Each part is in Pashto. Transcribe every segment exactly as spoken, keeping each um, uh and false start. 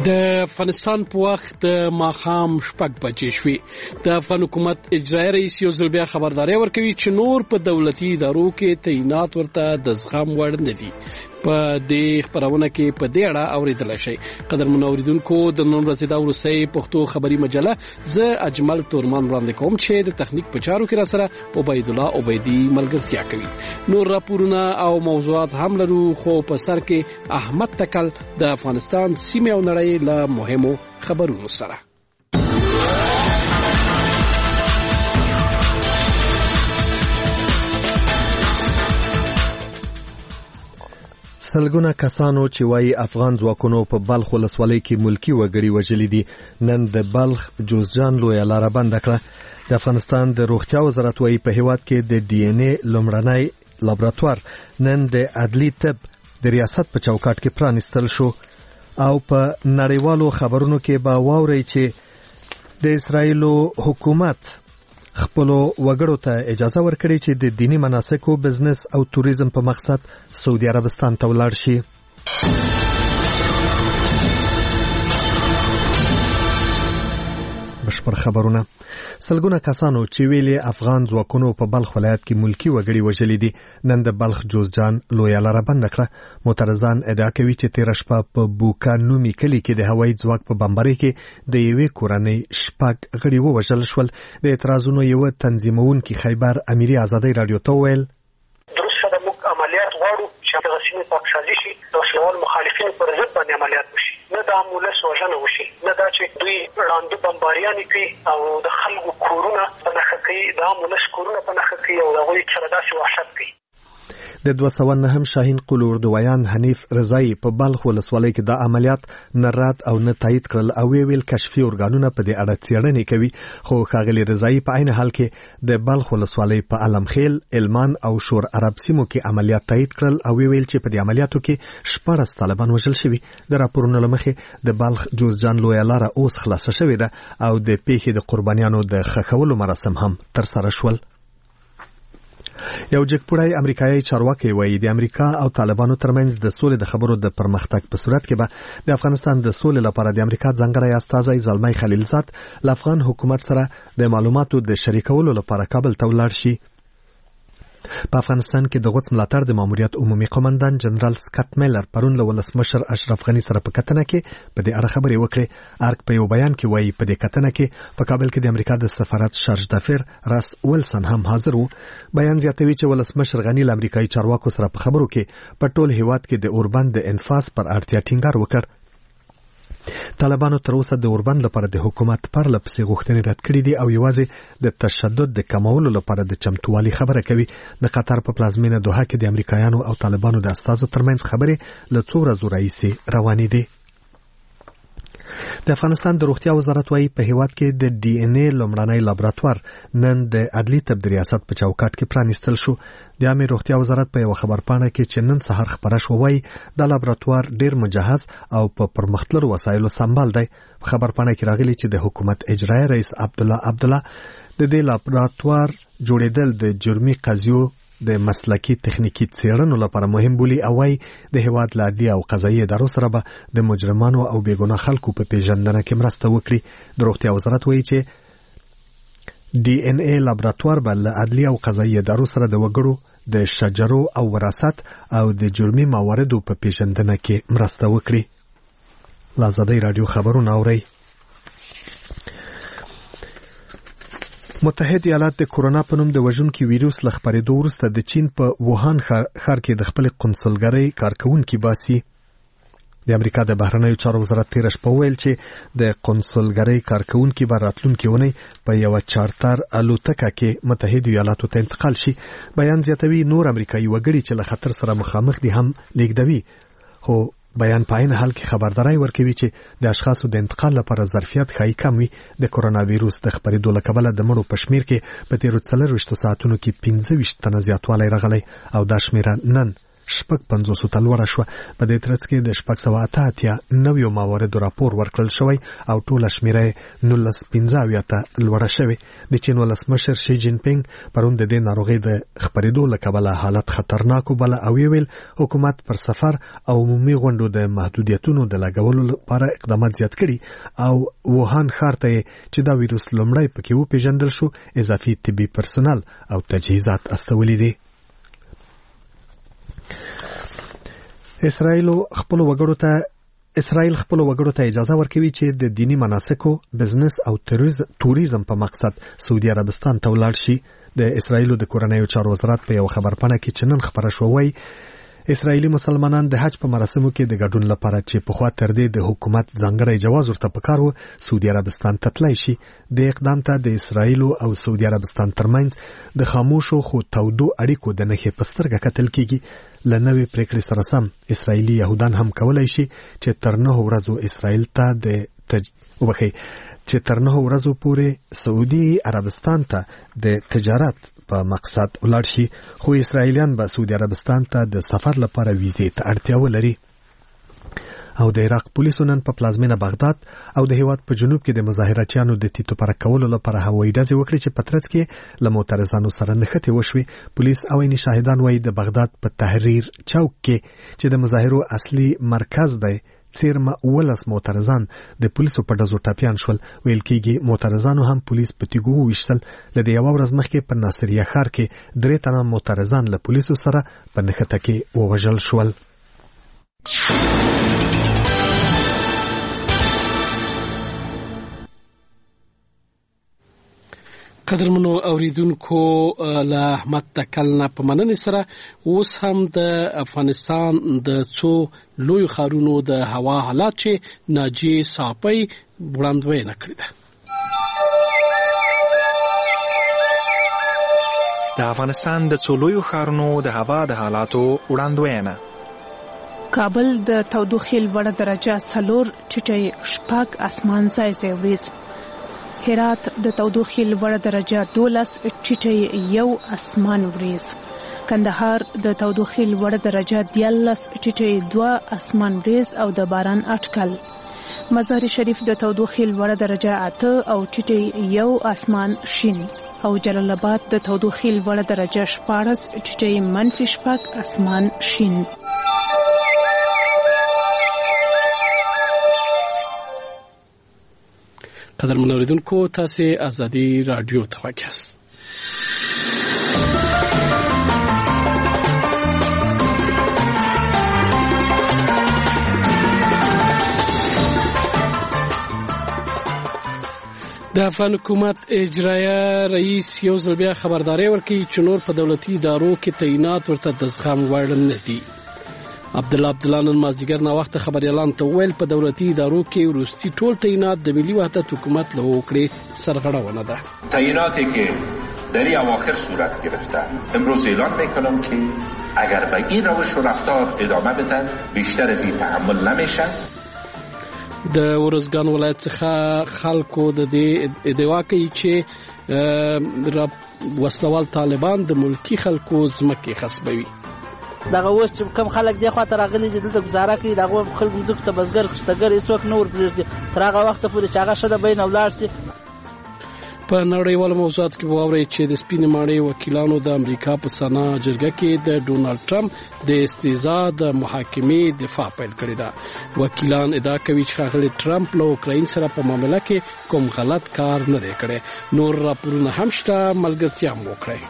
د افغانستان په وخت د ماښام شپږ بجې شوې. د افغان حکومت اجرایي رئیس یو ځل بیا خبرداری ورکوي چې نور په دولتي ادارو کې تعینات ورته د زغم وړ نه دي. په دې خبرونه کې په دې اړه اوریدل شي. قدرمن اوریدونکو، د نن ورځې د ورسې پښتو خبري مجله زه اجمل تورمان وړاندې کوم چې د تخنیک په چارو کې را سره عبید الله عبیدی ملګرتیا کوي. نور راپورونه او موضوعات هم لرو، خو په سر کې احمد تکل د افغانستان سیمه او نړۍ له مهمو خبرونو سره. سلګونه کسانو چې وايي افغان ځواکونو په بلخ ولسوالۍ کې ملکی وګړي وژلي دي نن د بلخ جوزجان لویه لاره بنده کړه. د افغانستان د روغتیا وزارت وايي په هیواد کې د ډي ان اے لومړنی لابراتوار نن د عدلي طب د ریاست په چوکاټ کې پرانیستل شو. او په نړیوالو خبرونو کې به واورئ چې د اسرایل حکومت خپلو وګړو ته اجازه ورکړي چې د دینی مناسکو بزنس او توریزم په مقصد سعودي عربستان ته ولاړ شي. بشپړ خبرونه. سلګونه کسانو چې ویلي افغان ځواکونو په بلخ ولایت کې ملکی وګړي وژلي دي نن د بلخ جوزجان لویه لاره بنده کړه. معترضان ادعا کوي چې تیر شپه په بوکا نومي کلي کې د هوایي ځواک په بمبارۍ کې د یوې کورنۍ شپږ غړي ووژل شول. د اعتراضونو یو تنظیمونکي خیبر اميري ازادي رادیو ته ویل درسته د موږ عملیات غواړو چې د غسیمې پاکسازي شي، د شوال مخالفین پر ضد باندې عملیات وشي، نه د امولس وژنه وشي، نه دا چې دوی وړاندې بمباریانې کوي او د خلکو کورونه په نښه کوي، د امولس کورونه په نښه کوي او د هغوی سره داسې وحشت کوي. د دوه سوه نهم شاهین قول اردویان حنیف رضایی په بلخ ولسوالۍ کې د عملیات نه رد او نه تایید کړل او ویل کشفي ارګانونه په دې اړه څېړنې کوي. خو ښاغلي رضایی په عین حال کې د بلخ ولسوالۍ په علمخیل، علمان او شور عرب سیمو کې عملیات تایید کړل او ویل چې په دې عملیاتو کې شپږ طالبان وژل شوي. د راپورونو لمخې د بلخ جوزجان لویه لاره اوس خلاصه شوې ده او د پیښې د قربانیانو د ښخولو مراسم هم ترسره شول. یو جګپوړی امریکایي چارواکي وایي د امریکا او طالبانو ترمنځ د سولې د خبرو د پرمختګ په صورت کې به د افغانستان د سولې لپاره د امریکا ځانګړی استازی زلمي خلیلزاد له افغان حکومت سره د معلوماتو د شریکولو لپاره کابل ته ولاړ شي. په افغانستان کې د غوڅ ملاتړ د ماموریت عمومي قومندان جنرال سکاټ میلر پرون له ولسمشر اشرف غني سره په کتنه کې په دې اړه خبرې وکړې. ارک په یو بیان کې وایي په دې کتنه کې په کابل کې د امریکا د سفارت شارج دافیر راس ویلسن هم حاضر وو. بیان زیاتوي چې ولسمشر غني له امریکایي چارواکو سره په خبرو کې په ټول هیواد کې د اوربند د انفاس پر اړتیا ټینګار وکړ. طالبانو تر اوسه د اوربند لپاره د حکومت پرله پسې غوښتنې رد کړې دي او یوازې د تشدد د کمولو لپاره د چمتووالي خبره کوي. د قطر په پلازمینه دوحه کې د امریکایانو او طالبانو د استازو ترمنځ خبرې له څو ورځو راهیسې روانې دي. د افغانستان د روغتیا وزارت وايي په هیواد کې د ډي ان اے لومړنی لابراتوار نن د عدلي طب د ریاست په چوکاټ کې پرانیستل شو. د عامه روغتیا وزارت په یو خبرپاڼه کې چې نن سهار خبره شو وايي د لابراتوار ډیر مجهز او په پرمختللو وسایلو سمبال دی. په خبرپاڼه کې راغلي چې د حکومت اجرایي رئیس عبد الله عبد الله د دې لابراتوار جوړېدل د جرمي قضیو د مسلکی تخنیکی څېړنو لپاره مهم بولي او وايي د هیواد لا عدلي او قضایي ادارو سره به د مجرمانو او بیګناه خلکو په پیژندنه کې مرسته وکړي. د روغتیا وزارت وايي چې ډي ان اے لابراتوار به له عدلي او قضایي ادارو سره د وګړو د شجرو او وراثت او د جرمي مواردو په پیژندنه کې مرسته وکړي. لازادی رادیو خبرونه اوري. متحد ایالات د کورونا په نوم د وژونکي ویروس له خپرېدو وروسته د چین په ووهان ښار کې د خپل قونسلګرۍ کارکوونکي باسي. د امریکا د بهرنیو چارو وزارت تېره شپه وویل چې د قونسلګرۍ کارکوونکي به راتلونکې اونۍ په یوه چارتر الوتکه کې متحدو ایالاتو ته انتقال شي. بیان زیاتوي نور امریکایي وګړي چې له خطر سره مخامخ دي هم لیږدوي. خو بیان په عین حال کې خبرداري ورکوي چې د اشخاصو د انتقال لپاره ظرفیت ښایي کم وي. د کورونا ویروس د خپرېدو له کبله د مړو په شمېر کې په تېرو څلرویشتو ساعتونو کې پنځه ویشت تنه زیاتوالی راغلی او دا شمېره نن شپږ پنځوس ته لوړه شوه. په دې ترڅ کې د شپږ سوه اته اتیا نویو مواردو راپور ورکړل شوی او ټوله شمیره نولس پنځه اویا ته لوړه شوې. د چین ولسمشر شي جین پینګ پرون د دې ناروغۍ د خپرېدو له کبله حالت خطرناک وبله او ویل حکومت پر سفر او عمومي غونډو د محدودیتونو د لګولو لپاره اقدامات زیات کړي او ووهان ښار ته چې دا ویروس لومړی پکې وپېژندل شو اضافي طبي پرسنل او تجهیزات استولي دي. اسرائیل خپل وګړو ته اسرائیل خپل وګړو ته اجازه ورکوي چې د دینی مناسکو، بزنس او توریزم په مقصد سعودي عربستان ته ولاړ شي. د اسرائیل د کورنیو چارو وزارت په یو خبرپاڼه کې چې نن خبره شوې اسرائیلي مسلمانان د حج په مراسمو کې د ګډون لپاره چې په خوا تر دې د حکومت ځانګړی جواز ورته پکارو سعودي عربستان ته تللی شي. د اقدام ته د اسرائیل او سعودي عربستان ترمنځ د خاموشو خو تودو اړیکو د نښې په سترګه کتل کیږي. له نوې پریکړې سره سم اسرائیلي یهودان هم کولای شي چې تر نه ورځو اسرائیل ته د تج... وبخي چې تر نه ورځو پورې سعودي عربستان ته د تجارت په مقصد ولاړ شي، خو اسرائیلیان به سعودي عربستان ته د سفر لپاره ویزې ته اړتیا ولري. او د عراق پولیسو نن په پلازمینه بغداد او د هیواد په جنوب کې د مظاهراتیانو د تیتو پر کولو لپاره هوایي ډزې وکړې چې په ترڅ کې له معترضانو سره نښتې وشوې. پولیس او عیني شاهدان وایي د بغداد په تحریر چوک کې چې د مظاهرو اصلي مرکز دی څیرمه ولس معترضان د پولیسو په ډزو ټاپیان شول. ویل کېږي معترضانو هم پولیس په تیګو وویشتل. له دې یوه ورځ مخکې په ناصریه ښار کې درې تنه معترضان له پولیسو سره په نښته کې ووژل شول. قدرمنو اوریدونکو له احمد تکلنا په مننې سره اوس هم د افغانستان د څو لوی ښارونو د هوا حالات چې ناجی صافی وړاندوینه کړې ده. د افغانستان د څو لوی ښارونو د هوا د حالاتو وړاندوینه. کابل د تودوخې لوړه درجه څلور ټیټه شپږ اسمان ځای ځای وریځ. هرات د تودوخې لوړه درجه دولس ټیټه یو اسمان وریځ. کندهار د تودوخې لوړه درجه دیارلس ټیټه دوه اسمان وریځ او د باران اټکل. مزار شریف د تودوخې لوړه درجه اته او ټیټه یو اسمان شین او جلال آباد د تودوخې لوړه درجه شپاړس ټیټه منفي شپږ اسمان شین. قدرمن اوریدونکو تاسو ازادي رادیو ته وګورئ. د افغان حکومت اجرایه رئیس یو ځل بیا خبرداري ورکړي چې نور په دولتي ادارو کې تعینات ورته د زغم وړ نه دي. عبد الله عبد الله نن مازیګر نا وخت خبريالان ته ویل په دولتي ادارو کې وروستي ټول تعینات د ملي وحدت حکومت له وکړې سرغړونه ده. تعیناتی که در این اواخر صورت گرفته امروز اعلان میکنم که اگر به این روش و رفتار ادامه بدن بیشتر از این تحمل نمیشه. د ورزګان ولایت څخه خلکو د دې ادعا کوي چې وسلوال طالبان د ملکی خلکو ځمکې خصبوي. دغه اوس چې کم خلک دی خو تر غلي دي دلته گزاره کوي دغه خلک مځکه ته بزګر خشتګر هیڅوک نور پرېږدي تر هغه وخت پورې چې هغه شته بین اولاد سي. په نړیوالو موضوعاتو کې واوري چې د سپینې ماڼۍ وکیلانو د امریکا په سنا جرګه کې د ډونالد ټرمپ د استیزا د محاکمې دفاع پیل کړې ده. وکیلان ادعا کوي چې ښاغلي ټرمپ له اوکراین سره په معاملې کې کوم غلط کار نه دی کړی. نور راپورونه هم شته، ملګرتیا مو وکړئ.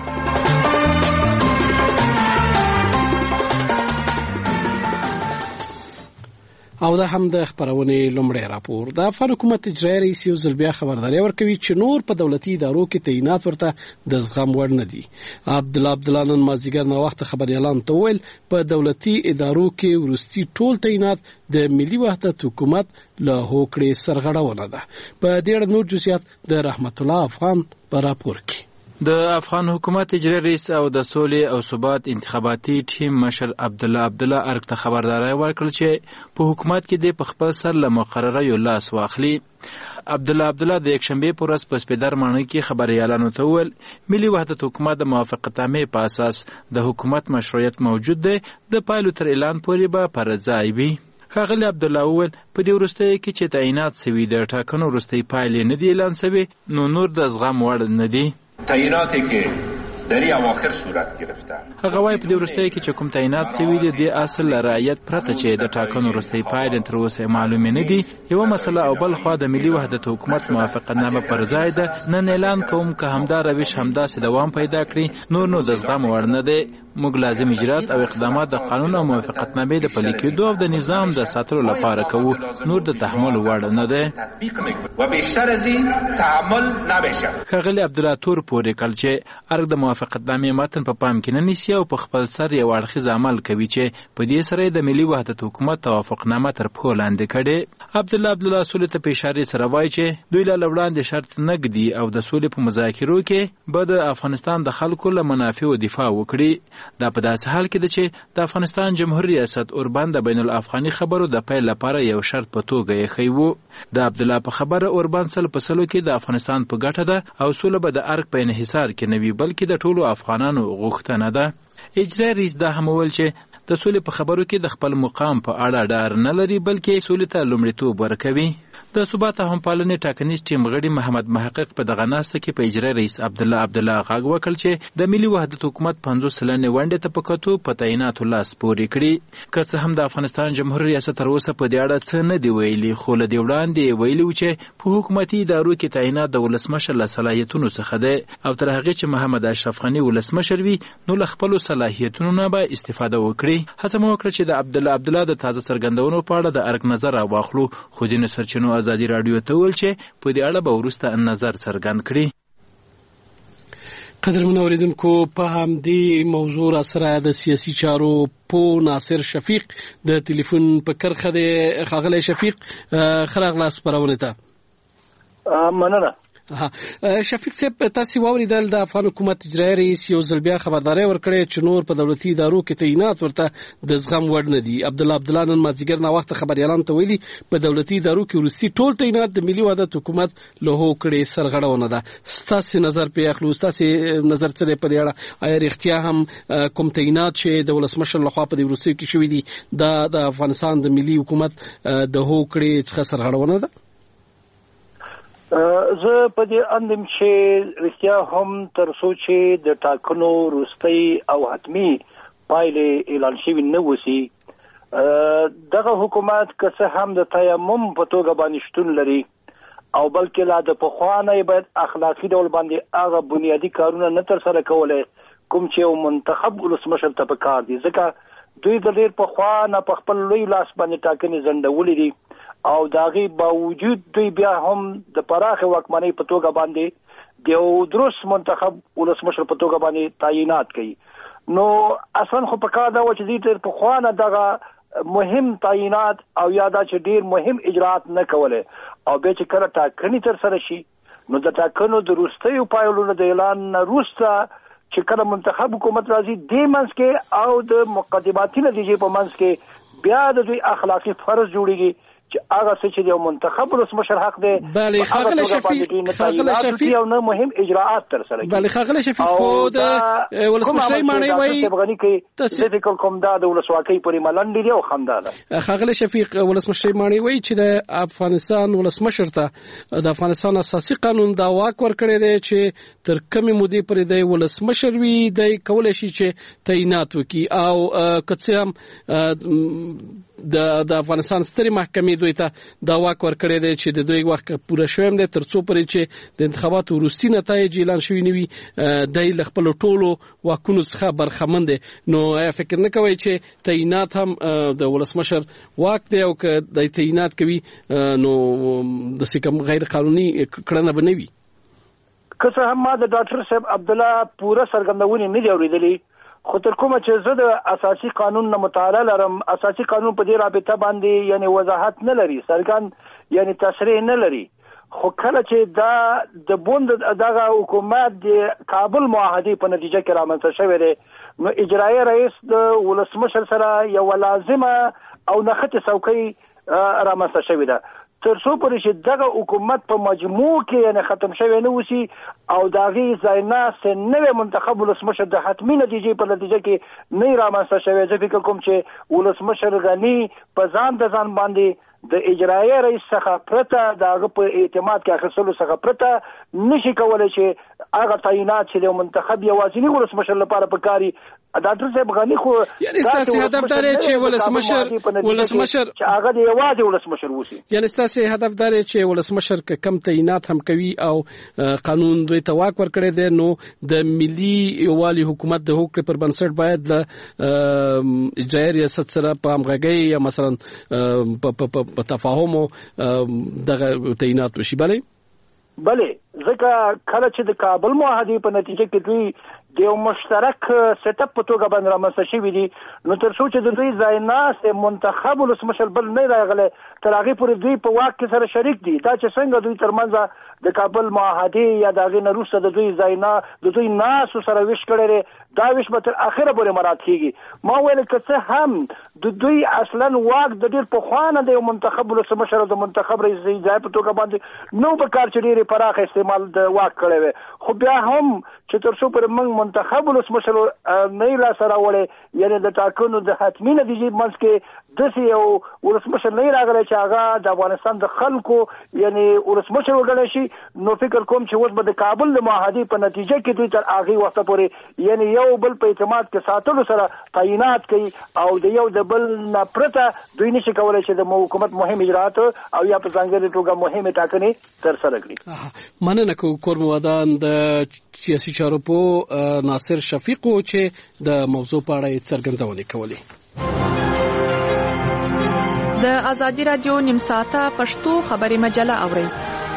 او دا هم د خبرونه لومړی راپور. د افغان حکومت اجرایي رئیس یو ځل بیا خبرداري ورکوي چې نور په دولتي ادارو کې تعینات ورته د زغم وړ نه دي. عبد الله عبد الله نن مازیګر نا وخت خبريالان ته ویل په دولتي ادارو کې وروستي ټول تعینات د ملي وحدت حکومت له هوکړې سرغړونه ده. په دې اړه نور جزئیات د رحمت الله افغان په راپور کې. د افغان حکومت اجرایي رئیس او د سولې او ثبات انتخاباتي ټیم مشر عبدالله عبدالله ارګ ته خبرداری ورکړل چې په حکومت کې د په خپل سر له مقرره یو لاس واخلي. عبدالله عبدالله د یکشنبې په ورځ په سپیدر ماڼۍ کې خبریالانو ته وویل ملي وحدت حکومت د موافقتنامې په اساس د حکومت مشروعیت موجود دی، د پایلو تر اعلان پورې به پر ځای وي. ښاغلي عبدالله وویل په دې وروستیو کې چې تعینات سوي د ټاکنو وروستۍ پایلې نه دي اعلان سوي نو نور د زغم وړ نه دي. تعیناتی که در این اواخر صورت گرفتن هغه وایي په دې وروستیو کې چې کوم تعینات سوي دي د اصل له رعایت پرته چې د ټاکنو وروستۍ پایلې تر اوسه معلومې نه دي یوه مسله، او بل خوا د ملي وحدت حکومت موافقتنامه پر ځای ده. نن اعلان کوم که همدا روش همداسې دوام پیدا کړي نور نو د زغم وړ نه دی. موږ لازم اجرات او اقدامات د قانون او موافقتنامې د پلي کېدو او د نظام د ساتلو لپاره کوو، نور د تحمل وړ نه دی. و بیشتر از این تحمل نمیشه. ښاغلي عبدالله تور پورې کړ چې ارګ د موافقتنامې متن په پام کې نه نیسي او په خپل سر یو اړخیز عمل کوي چې په دې سره د ملي وحدت حکومت توافقنامه تر پښو لاندې کړي. عبدالله عبدالله سولې ته په اشارې سره وایي چې دوی له وړاندې شرط نه ږدي او د سولې په مذاکرو کې به د افغانستان د خلکو له منافعو دفاع وکړي. دا په داسې حال کې ده چې د افغانستان جمهوریت ریاست اوربان د بین الافغاني خبرو د پیل لپاره یو شرط په توګه یې ښیي و. د عبدالله په خبره اوربان سل په سلو کې د افغانستان په ګټه ده او سوله به د ارګ په انحصار کې نه وي بلکې د ټولو افغانانو غوښتنه ده. اجرایي رئیس دا هم وویل چې د سولې په خبرو کې د خپل مقام په اړه ډار نه لري بلکې سولې ته لومړیتوب ورکوي. د ثبات او همپالنې ټاکنیز ټیم غړي محمد محقق په دغه ناسته کې په اجرایي رئیس عبدالله عبدالله غږ وکړ چې د ملي وحدت حکومت پنځوس سلنې ونډې ته په کتو په تعیناتو لاس پورې کړي. که څه هم د افغانستان جمهوریت ریاست تر اوسه په دې اړه څه نه دي ویلي خو له دې وړاندې ویلي و چې په حکومتي ادارو کې تعینات د ولسمشر له صلاحیتونو څخه دی او تر هغې چې محمد اشرف غني ولسمشر وي نو له خپلو صلاحیتونو نه به استفاده وکړي. هڅه مو وکړه چې د عبدالله عبدالله د تازه څرګندونو په اړه د ارګ نظر راواخلو خو ځینو سرچینو ازادي راډیو ته وویل چې په دې اړه به وروسته نظر څرګند کړي. قدرمن اوریدونکو په همدې موضوع را سره د سیاسي چارو په ناصر شفیق د ټلیفون په کرخه دی. ښاغلی شفیق ښه راغلاست خپرونې ته. مننه. شفیق صاحب تاسو واوریدل د افغان حکومت اجرایي رئیس یو ځل بیا خبرداري ورکړې چې نور په دولتي ادارو کې تعینات ورته د زغم وړ نه دي. عبدالله عبدالله نن مازدیګر نه وخت خبريالان ته ویلي په دولتي ادارو کې وروستي ټول تعینات د ملي وحدت حکومت له هو کړې سرغړونه ده. ستاسو نظر په اخلو ستاسو نظر څه په دې اړه آیا رښتیا هم کوم تعینات چې د ولسمشر لخوا په دې وروستي کې شوې دي د افغانستان د ملي حکومت د هو کړې څخه سرغړونه ده؟ زه په دې اندم چې رښتیا هم تر څو چې د ټاکنو وروستۍ او حتمي پایلې اعلان شوي نه وسی دغه حکومت که څه هم د تیمم په توګه باندې شتون لري او بلکې لا د پخوا نه باید اخلاقي ډول باندې هغه بنیادي کارونه نه تر سره کولی کوم چې یو منتخب ولسمشر ته پکار دي ځکه دوی د ډېر پخوا نه په خپل لوی لاس باندې ټاکنې ځنډولې دي او داغي باوجود دوی بیا هم د پراخه واکمنۍ په توګه باندې د یو درست منتخب ولسمشر په توګه باندې تعینات کوي. نو اصلا خو په کار دا و چې دوی تر پخوا نه دغه مهم تعینات او یا دا چې ډیر مهم اجراات نه کوله او بیا چې کله ټاکنې تر سره شي نو د ټاکنو د وروستیو پایلونو د اعلان وروسته چې کله منتخب حکومت راځي د منځ کې او د مقدماتي نتیجې په منځ کې بیا د دوی اخلاقي فرض جوړیږي چې هغه څه چې یو منتخب رئیس حق دی بله ښاغلی شفیق ښاغلی شفیق یو نه مهم اجراءات تر سره بله ښاغلی شفیق خو د ولسمشرۍ ماڼۍ وایي زه فکر کوم دا د ولسواکۍ پورې ملنډې دي او خندا ده. ښاغلی شفیق ولسمشرۍ ماڼۍ وایي چې د افغانستان ولسمشر ته د افغانستان اساسي قانون دا واک ورکړی دی چې تر کومې مودې پورې دی ولسمشر وي دی کولی شي چې تعینات وکړي او که څه هم د د افغانستان سترې محکمې دوی ته دا واک ورکړی دی چې د دوی وخت پوره شوی دی تر څو پورې چې د انتخاباتو وروستي نتایج اعلان شوي نه وي دی له خپلو ټولو واکونو څخه برخمن دی. نو آیا فکر نه کوئ چې تعینات هم د ولسمشر واک دی او که د تعینات کوي نو داسې کوم غیر قانوني کړنه به نه وي؟ که څه هم ما د ډاکټر صاحب عبدالله پوره څرګندونې نه دي اورېدلې خو تر کومه چې زه د اساسي قانون نه مطالعه لرم اساسي قانون په دې رابطه باندې یعنی وضاحت نه لري څرګند یعنی تصریح نه لري خو کله چې دا د بوند دغه حکومت د کابل معاهدې په نتیجه کې رامنځته شوی دی نو اجرایي رئیس د ولسمشر سره یو لازمه او نښتې څوکۍ رامنځته شوې ده تر څو پورې چې دغه حکومت په مجموع کې یعنې ختم شوی نه وسي او د هغې ځایناستې نوی منتخب ولسمشر د حتمي نتیجې په نتیجه کې نه رامنځته شوی زه فکر کوم چې ولسمشر غني په ځان د ځان باندې د اجرایي رئیس څخه پرته د هغه په اعتماد کې اخیستلو څخه پرته نشي کولی چې هغه تعینات چې د منتخب یوازیني ولسمشر لپاره پکاري ډاکټر صاحب غني خو یعنی ستاسو هدف دا دی چې ولسمشر ولسمشر چې هغه د یوازې ولسمشر وسی یعنی ستاسو هدف دا دی چې ولسمشر کم تعینات هم کوي او قانون دوی ته واک ورکړي دی نو د ملي یووالي حکومت د حکومت پر بنسټ باید د اجرایي ریاست سره په همغږي یا مثلا په په تفاهم دغه تعینات وشي بله بله ځکه کله چې د کابل معاهدې په نتیجه کې دوی د یو مشترک سیټ اپ په توګه باندې رامنځته شوي دي نو تر څو چې د دوی ځایناستې منتخب ولسمشر بل نه راغلی تر هغې پورې دوی په واک کې سره شریک دي دا چې څنګه دوی ترمنځ د کابل معاهدې یا د هغې نه وروسته د دوی ځاینا د دوی ناسو سره ویش کړی دی دا ویش به تر اخره پورې مراعات کېږي ما ویل که څه هم د دوی اصلا واک د ډېر پخوا نه د یو منتخب ولسمشر او د منتخب رئیس ځای په توګه باندې نو په کار چې ډېرې پراخه استعمال د واک کړی وی خو بیا هم چې تر څو پورې موږ منتخب ولسمشر نه یې لاسته راوړی یعنې د ټاکنو د حتمي نتیجې منځ کې داسې یو ولسمشر نه یې راغلی چې هغه د افغانستان د خلکو یعنې ولسمشر وګڼلی شي نو فکر کوم چې اوس به د کابل د معاهدې په نتیجه کې دوی تر هغې وخته پورې یعنې یو بل په اعتماد کې ساتلو سره تعینات کوي او د یو د بل نه پرته دوی نشي کولی چې د حکومت مهم اجراات او یا په ځانګړې توګه مهمې ټاکنې ترسره کړي. مننه کوم کورموادان د سیاسي چارو په ناصر شفیق چې د موضوع په اړه څرګندونې کولې. د ازادي رادیو نیم ساعته پښتو خبري مجله اورئ.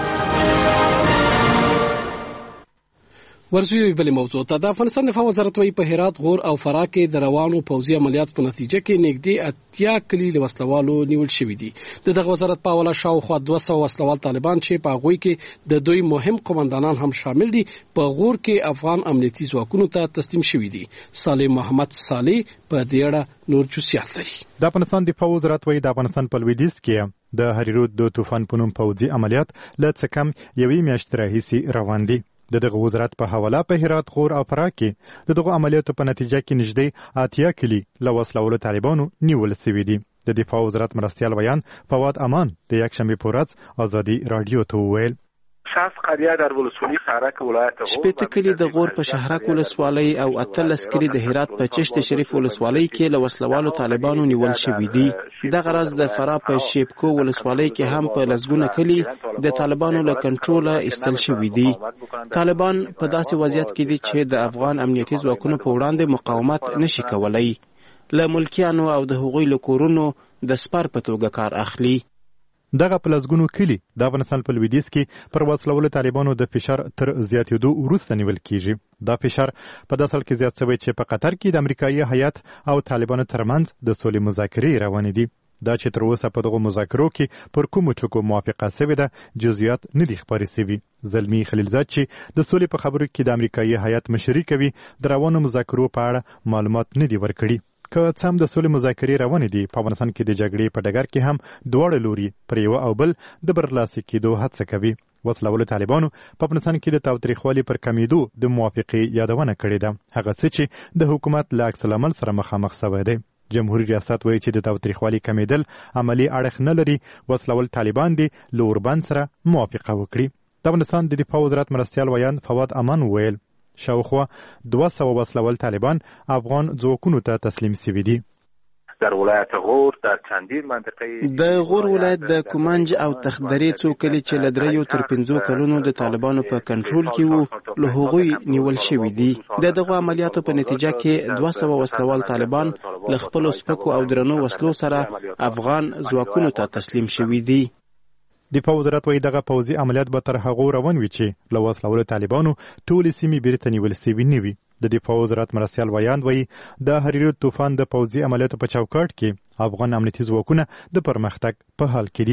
ورزوی بل موضوع ته د افغانستان دفاع وزارت وايي په هرات غور او فراه کې د روانو پوځي عملیات په نتیجه کې نږدې اتیا کلی له وسلوالو نیول شوي دي. دغه وزارت په اوله شاوخوا دوه سوه وسلوال طالبان چې په هغوی کې د دوی مهم قومندانان هم شامل دي په غور کې افغان امنیتي ځواکونو ته تسلیم شوي دي. صالح محمد صالح په دې اړه نور جزئیات لري. د افغانستان دفاع وزارت وايي د افغانستان په لویدیځ کې د هریرود د طوفان په نوم پوځي عملیات له څه کم یوې میاشتې راهیسې روان دي. د دغه وزارت په حواله په هرات غور او فراه کې د دغه عملیاتو په نتیجه کې نږدې اتیا کلی له وسلوالو طالبانو نیول شوي دي. د دفاع وزارت مرستیال ویان فواد امان د یکشنبه په ورځ ازادي رادیو ته وویل شخص قریه در ولسوالی شهرک ولایت غور شپږ کلی د غور په شهرک ولسوالۍ او اتلس کلی د هرات په چشت شریف ولسوالۍ کې له وسلوالو طالبانو نیول شوي دي. دغه راز د فراه په شیبکو ولسوالۍ کې هم په لسګونه کلی د طالبانو له کنټروله ایستل شوي دي. طالبان په داسې وضعیت کې دي چې د افغان امنیتي ځواکونو په وړاندې مقاومت نشي کولای. له ملکیانو او د هغوی له کورونو د سپر په توګه کار اخلي. دغه پلازګونو کلی د افغانستان په لویدیځ کې پر وسلوالو طالبانو د فشار تر زیاتېدو وروسته نیول کیږي. دا فشار په داسې حال کې زیات شوی چې په قطر کې د امریکایي هیات او طالبانو ترمنځ د سولې مذاکرې روانې دي. دا چې تر اوسه په دغه مذاکرو کې پر کومو ټکو موافقه شوې ده جزئیات نه دي خپاره شوي. زلمی خلیلزاد چې د سولې په خبرو کې د امریکایي هیات مشري کوي د روانو مذاکرو په اړه معلومات نه دي ورکړي. که څه هم د سولې مذاکرې روانې دي په افغانستان کې د جګړې په ډګر کې هم دواړه لوري پر یو او بل د برلاسي کېدو هڅه کوي. وسلوالو طالبانو په افغانستان کې د تاوتریخوالي پر کمیدو د موافقې یادونه کړې ده، هغه څه چې د حکومت له عکس العمل سره مخامخ شوی دی. جمهوریت ریاست وایي چې د تاوتریخوالي کمیدل عملی اړخ نه لري. وسلوال طالبان دي له اوربند سره موافقه وکړي. د افغانستان د دفاع وزارت مرستیال ویان فواد امان ویل شاوخوا دوه سوه وسلوال طالبان افغان ځواکونو ته تسلیم شوي دي. در ولایت غور در چندین منطقه د غور ولایت د کومنج او تخدرې څو کلی چې له دریو تر پنځو کلونو د طالبانو په کنټرول کې وو له هغوی نیول شوي دي. د دغو عملیاتو په نتیجه کې دوه سوه وسلوال طالبان له خپلو سپکو او درنو وسلو سره افغان ځواکونو ته تسلیم شوي دي. دفاع وزارت وايي دغه پوځي عملیات به تر هغو روان وي چې له وسلوالو طالبانو ټولې سیمې بیرته نیول شوي نه وي. د دفاع وزارت مرستیال ویان وايي د هریرود طوفان د پوځي عملیاتو په چوکاټ کې افغان امنیتي ځواکونه د پرمختګ په حال کې دي.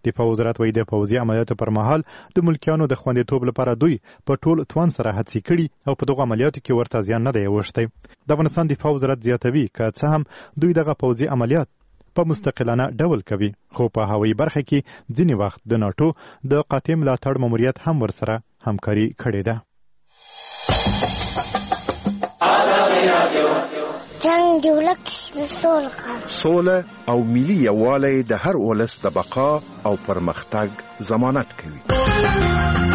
دفاع وزارت وایي د پوځي عملیاتو پر مهال د ملکیانو د خوندیتوب لپاره دوی په ټول توان سره هڅې کړي او په دغه عملیاتو کې ورته زیان نه دی اوښتی. د افغانستان دفاع وزارت زیاتوي که څه هم دوی دغه پوځي عملیات په مستقلانه ډول کوي، خو په هوایي برخه کې ځینې وخت د ناټو د قاطع ملاتړ ماموریت هم ورسره همکاري کړې ده. جنگ د ولس سوله او ملي یووالی د هر ولس د بقا او پرمختګ ضمانت کوي.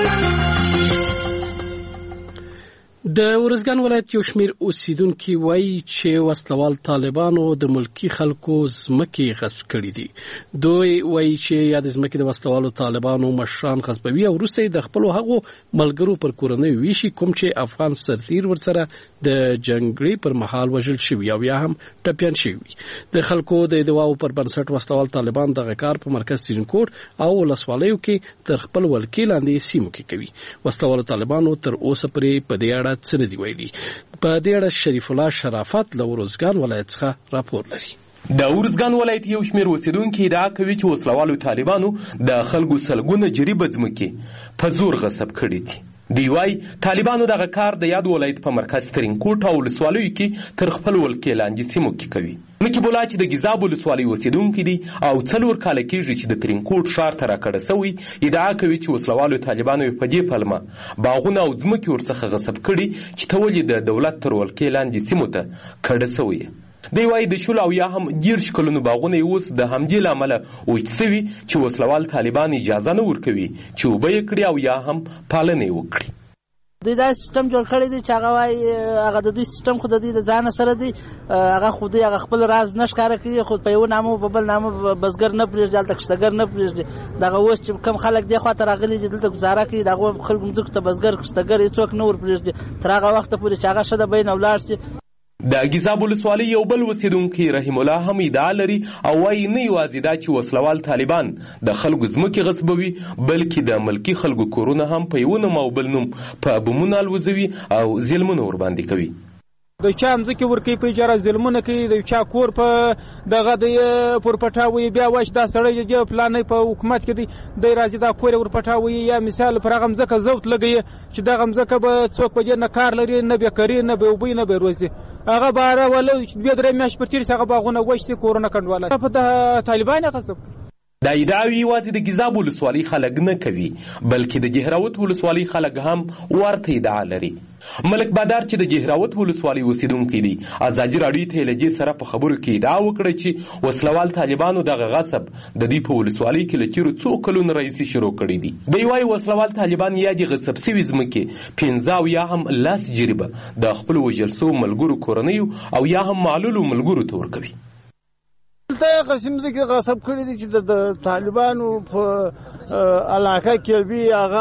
د ورزګان ولایت یو شمیر اوسیدونکو وایي چې وسلوال طالبانو د ملکی خلکو ځمکې غصب کړې دي. دوی وایي چې یا د ځمکې د وسلوالو طالبانو مشران غصبوي او وروسته د خپل هغو ملګرو پر کورنۍ ویشي کوم چې افغان سرتیر ورسره د جنگړې پر مهال وژل شوی او یا هم ټپيان شوی. د خلکو د دواو پر بنسټ وسلوال طالبان دغه کار په مرکز سرینکوټ او ولسوالیو کې تر خپل ولکې لاندې سیمو کې کوي. وسلوال طالبانو تر اوسه پرې په دې اړه څه ندي ویلي. په دې اړه شریف الله شرافت له ورزګان ولایت څخه راپور لري. د ورزګان ولایت یو شمیر اوسیدونکو ادعا کوي چې وسلوالو طالبانو د خلکو سلګونه جریبه ځمکې په زور غصب کړي دي. دی وايي طالبانو دغه کار د یاد ولایت په مرکز ترینکوټ او ولسوالیو کې تر خپل ولکې لاندې سیمو کې کوي. نقیب الله چې د ګیزاب ولسوالۍ اوسیدونکي دي او څلور کاله کېږي چې د ترینکوټ ښار ته راکړه سوی، ادعا کوي چې وسلوالو طالبانو په دې پلمه باغونه او ځمکې ورڅخه غصب کړي چې ته ولې د دولت تر ولکې لاندې سیمو ته کډه سوی. دی وايي د شل او یا هم ډېر کلونو باغونه اوس د همدې له امله وچ سوي چې وسلوال طالبان اجازه نه ورکوي چې اوبه یې کړي او یا هم پالنه یې وکړي. دوی دا سیستم جوړ کړی دی چې هغه وایي هغه د دوی سیستم خو د دوی د ځان سره دی، هغه خو دوی هغه خپل راز نه ښکاره کوي، خو په یو نامه په بل نامه بزګر نه پرېږدي، هلته کښتګر نه پرېږدي. دغه اوس چې کم خلک دې خواته راغلي دي دلته ګزاره کوي، د هغو خلکو ځمکو ته بزګر کښتګر هېڅوک نه ورپرېږدي تر هغه وخته پورې چې هغه ښه د بین ولاړ سي. د ګیزاب ولسوالۍ یو بل اوسیدونکی رحیم الله هم ادعا لري او وایي نه یوازې دا چې وسلوال طالبان د خلکو ځمکې غصبوي بلکې د ملکي خلکو کورونه هم په یو نوم او بل نوم په بمونه الوزوي او ظلمونه ورباندې کوي. د چا ځمکې ورکوي په اجاره، ظلمونه کوي، د چا کور په دغه د پورپټاوي، بیا وایي دا سړی د پلانې په حکومت کې دی دی راځي دا کور ورپټاوي، یا مثال پر هغه ځمکه زوت لګوي چې دغه ځمکه به څوک په دې نه کار لري، نه بیکاري، نه به اوبه، نه به روزي. هغه باره ولو دوه درې میاشتې په تېر شي هغه باغونه وشتي، کورونه کنډواله په د طالبان یې غصب کړي. دا ادعاوې یوازې د ګیزاب ولسوالۍ خلک نه کوي بلکې د جهراوت ولسوالۍ خلک هم ورته ادعا لري. ملک بادار چې د جهراوت ولسوالۍ اوسیدونکی دی ازادي راډیو ته له دې سره په خبرو کې ادعا وکړه چې وسلوال طالبانو دغه غصب د دې په ولسوالۍ کې له تېرو څو کلونو راهیسې شروع کړی دي. دوی وایي وسلوال طالبان یا د غصب سوي ځمکې پنځه او یا هم لس جریبه د خپل وژل سوو ملګرو کورنیو او یا هم معلولو ملګرو ته ورکوي. دلته قسم ځکه غصب کړی دي چې د طالبانو په علاقه کې وي هغه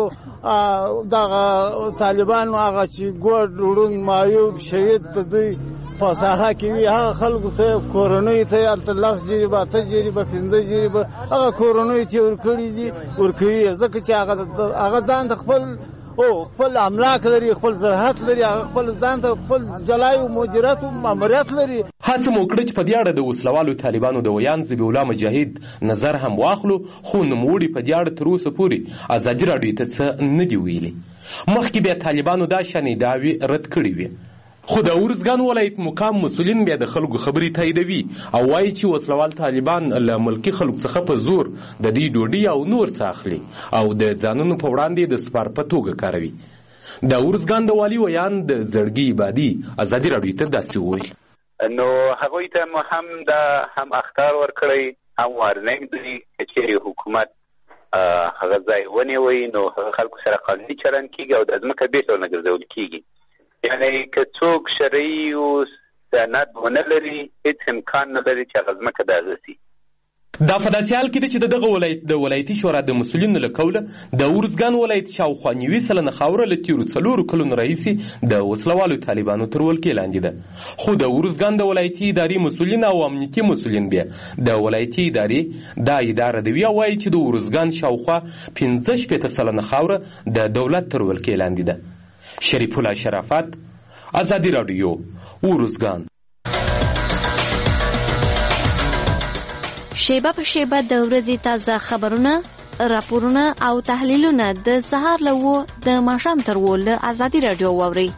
ته دغه طالبانو هغه چې ګوډ وړون مایوب شهید ته دوی په ساحه کې وي هغه خلکو ته کورنۍ ته هلته لس جریبه اته جریبه پنځه جریبه هغه کورنۍ ته ورکړي دي ورکوي ځکه چې هغه هغه ځان ته خپل او خپل املاک لري، خپل زراعت لري، هغه خپل ځان ته خپل جلای او مدیریت او ماموریت لري. هڅه مو وکړه چې په دې اړه د وسلوالو طالبانو د ویان ذبیح الله مجاهد نظر هم واخلو، خو نوموړي په دې اړه تر اوسه پورې ازادي راډیو ته څه نه دي ویلي. مخکې بیا طالبانو دا شان ادعاوې رد کړې وې، خو د ورزګان ولایت مقام مسؤلین بیا د خلکو خبرې تاییدوي او وایي چې وسلوال طالبان له ملکي خلکو څخه په زور د دې ډوډۍ او نور څه اخلي او د ځانونو په وړاندې د سپار په توګه کاروي. د ورزګان د والي ویان د زړګي عبادي ازادي راډیو ته داسې وویل. نو هغوی ته مو هم دا هم اخطار ورکړی هم وارننګ دی چې چیرې حکومت هغه ځای ونیوي نو هغه خلکو سره قانوني چلند کېږي او د ځمکه بېرته ونه ګرځول کېږي. یعنی که څوک شرعي او سند ونه لري هېڅ امکان نه لري چې هغه ځمکه د هغه سي. دا په داسې حال کې ده چې د دغه ولایت د ولایتي شورا د مسؤلینو له قوله د ورزګان ولایت شاوخوا نوي سلنه خاوره له تېرو څلورو کلونو راهیسې د وسلوالو طالبانو تر ولکې لاندې ده. خو د ورزګان د ولایتي ادارې مسؤلین او امنیتي مسؤلین بیا د ولایتي ادارې دا اداره دوي او وایي چې د ورزګان شاوخوا پنځه شپېته سلنه خاوره د دولت تر ولکې لاندې ده. شریف الله شرافت، ازادي راډیو، ورزګان. شیبه په شیبه د ورځې تازه خبرونه، راپورونه او تحلیلونه د سهار له وو د ماښام تر وو له ازادي راډیو واورئ.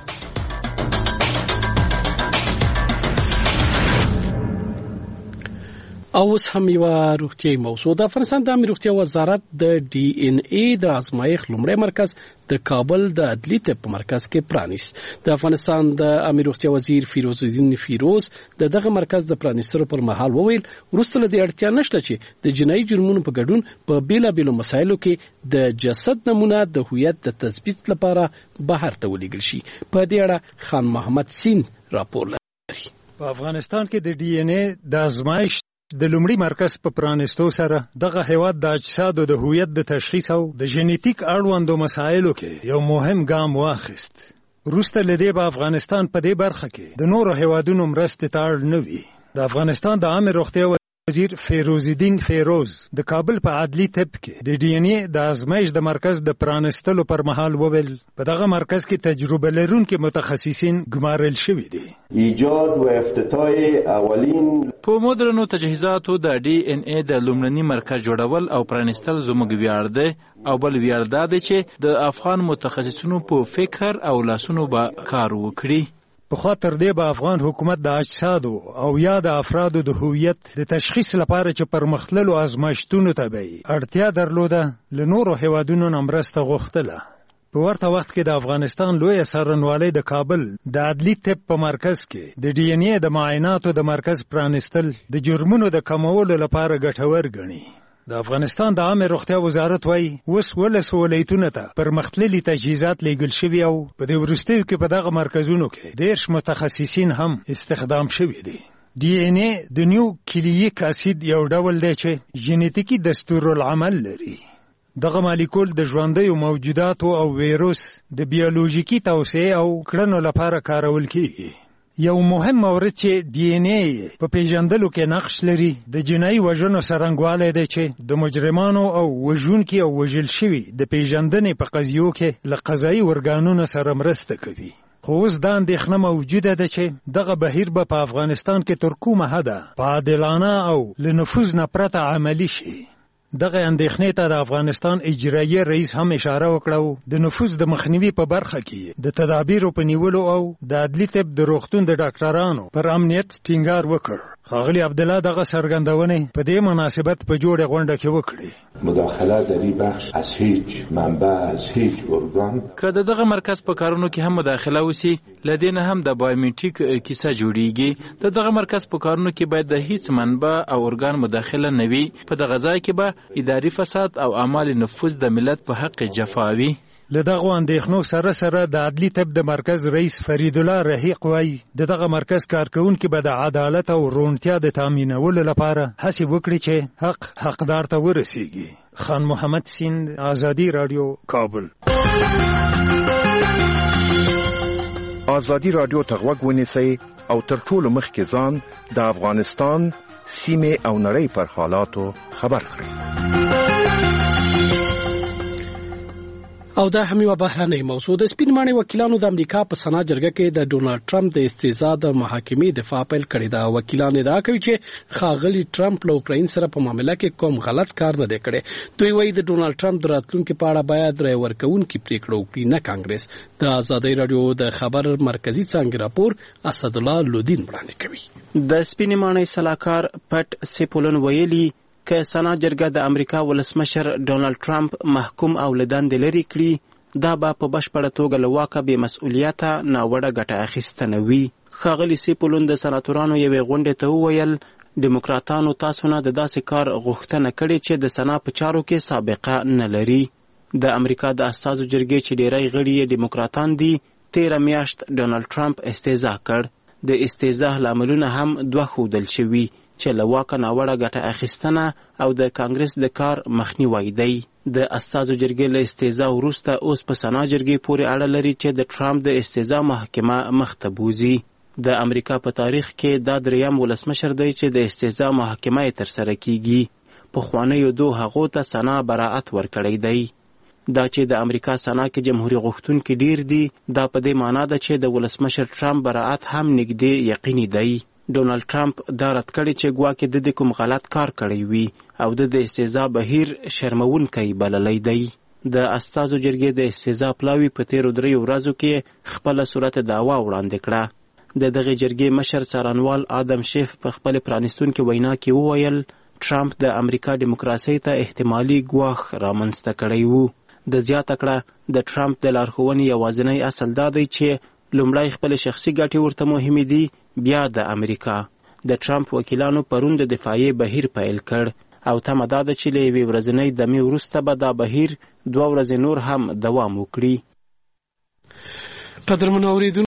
او اوس هم یوه روغتیایي موضوع. د افغانستان د عامه روغتیا وزارت د ډي ان اي د ازمایښت لومړی مرکز د کابل د عدلي طب په مرکز کې پرانیست. د افغانستان د عامه روغتیا وزیر فیروز الدین فیروز د دغه مرکز د پرانیستلو پر مهال وویل وروسته له دې اړتیا نشته چې د جنایي جرمونو په ګډون په بیلابیلو مسایلو کې د جسد نمونه د هویت د تثبیت لپاره بهر ته ولېږل شي. په دې اړه خان محمد سین راپور لري. په افغانستان کې د ډي ان اي د ازمایښت د لومړي مرکز په پرانیستو سره دغه هیواد د اجسادو د هویت د تشخیص او د ژنیتیک اړوندو مسایلو کې یو مهم ګام واخیست. وروسته له دې به افغانستان په دې برخه کې د نورو هیوادونو مرستې ته اړ نه وي. د افغانستان د عامه روغتیا وزیر فیروز الدین فیروز د کابل په عدلي طب کې د ډي ان اي د ازمایښت د مرکز د پرانیستلو پر مهال وویل په دغه مرکز کې تجربه لرونکي متخصصین ګمارل شوي دي. ایجاد و افتتاح اولین په مدرنو تجهیزاتو د ډي ان اي د لومړني مرکز جوړول او پرانیستل زموږ ویاړ دی او بل ویاړ دا دی چې د افغان متخصصینو په فکر او لاسونو به کار وکړي. پخوا تر دې به افغان حکومت د اجسادو او یا د افرادو د هویت د تشخیص لپاره چې پرمختللو ازمایښتونو ته به اړتیا درلوده له نورو هیوادونو نه مرسته غوښتله. په ورته وخت کې د افغانستان لویه څارنوالۍ د کابل د عدلي طب په مرکز کې د ډي ان اي د معایناتو د مرکز پرانیستل د جرمونو د کمولو لپاره ګټور ګڼي. د افغانستان د عامه روغتیا وزارت وایي اوس ولس ولایتونو ته پرمختللي تجهیزات لیږل شوي او په دې وروستیو کې په دغه مرکزونو کې دېرش متخصصین هم استخدام شوي دي. ډي ان اي د نیوکلیک اسید یو ډول دی چې ژنیتیکي دستورالعمل لري. دغه مالیکول د ژوندیو موجوداتو او ویروس د بیولوژیکي توسعې او کړنو لپاره کارول کیږي. یو مهم مورد چې ډي ان اي په پیژندلو کې نقش لري د جنایي وژنو څرنګوالی دی چې د مجرمانو او وژونکي او وژل شوي د پیژندنې په قضیو کې له قضایي ارګانونو سره مرسته کوي. خو اوس دا اندېښنه موجوده ده چې دغه بهیر به په افغانستان کې تر کومه حده په عادلانه او له نفوذ نه پرته عملي شي. دغه اندېښنې ته د افغانستان اجرایي رئیس هم اشاره وکړه. د نفوذ د مخنیوي په برخه کې د تدابیرو په نیولو او د عدلي طب د روغتون د ډاکټرانو پر امنیت ټینګار وکړ. ښاغلي عبدالله دغه څرګندونې په دې مناسبت په جوړه غونډه کې وکړې. مداخله در این بخش از هیچ منبع از هیچ ارگان که د دغه مرکز په کارونو کې هم مداخله وسی لدین هم د بایومټریک کیسه جوړیږي. د دغه مرکز په کارونو کې باید د هیڅ منبع او ارگان مداخله نه وي. په دغه ځای کې به اداري فساد او اعمال نفوذ د ملت په حق جفاوي. له دغه اندېښنو سره سره د عدلي طب د مرکز رئیس فرید الله رحیق وایي د دغه مرکز کارکونکي به د عدالت او روڼتیا د تامینولو لپاره هڅې وکړي چې حق حقدار ته ورسیږي. خان محمد سین، ازادي راډیو، کابل. ازادي راډیو ته غوږ ونیسئ او تر ټولو مخکې ځان د افغانستان سیمه او نړۍ پر حالاتو خبر کړئ. او دا هم یو بهرنۍ موضوع. د سپین ماڼۍ وکیلانو د امریکا په سنا جرګه کې د ډونالد ټرمپ د استیضاح د محاکمې دفاع پیل کړې ده. وکیلان ادعا کوي چې ښاغلي ټرمپ له اوکراین سره په معاملې کې کوم غلط کار نه دی کړی. دوی وایي د ډونالد ټرمپ د راتلونکي په اړه باید رای ورکوونکي پریکړه وکړي، نه کانګرس. د ازادي راډیو د خبر مرکزی څانګې راپور اسد الله لودین وړاندې کوي. د سپین ماڼۍ سلاکار پټ سیپولن ویلي که سنا جرګه د امریکا ولسمشر ډونالد ټرمپ محکوم او له دندې لرې کړي دا به په بشپړه توګه له واکه بې مسؤلیته ناوړه ګټه اخیستنه وي. ښاغلي سیپولن د سناتورانو یوې غونډې ته وویل ډیموکراتانو تاسو نه د داسې کار غوښتنه کړې چې د سنا په چارو کې سابقه نه لري. د امریکا د استازو جرګې چې ډیری غړي یې ډیموکراتان دي تیره میاشت ډونالد ټرمپ استیضاح کړ. د استیضاح لاملونه هم دوه ښودل شوي چې له واکه ناوړه ګټه اخیستنه او د کانګرس د کار مخنیوی دی. د استازو جرګې له استیضاح وروسته اوس په سنا جرګې پورې اړه لري چې د ټرمپ د استیضاح محکمه مخته بوځي. د امریکا په تاریخ کې دا دریم ولسمشر دی چې د استیضاح محکمه یې ترسره کیږي. پخوانیو دوه هغو ته سنا براعت ورکړی دی. دا چې د امریکا سنا کې جمهوریت غوښتونکي ډیر دي دا په دې معنی ده چې د ولسمشر ټرمپ براعت هم نږدې یقیني دی. ډونالد ټرمپ دا رد کړی چې ګواکې د دې کوم غلط کار کړی وي او د استهزاء بهیر شرمونکی بللی دی. د استازو جرګې د استهزاء پلاوي په تیرو دریو ورځو کې خپله صورت دعوا وړاندې کړه. د دغې جرګې مشر څارنوال آدم شیف په خپل پرانیستونکې وینا کې وویل ټرمپ د امریکا ډیموکراسۍ ته احتمالي ګواښ رامنځته کړی وو. د زیاته کړه د ټرمپ د لارښوونې یوازینی اصل دا دی چې لومړی خپل شخصي ګټې ورته مهمې دي، بیا د امریکا. د ټرمپ وکیلانو پرون د دفاعي بهیر پیل کړ او تمه دا ده چې له یوې ورځنۍ دمې وروسته به دا بهیر دوه ورځې نور هم دوام وکړي. قدرمن اوریدونکو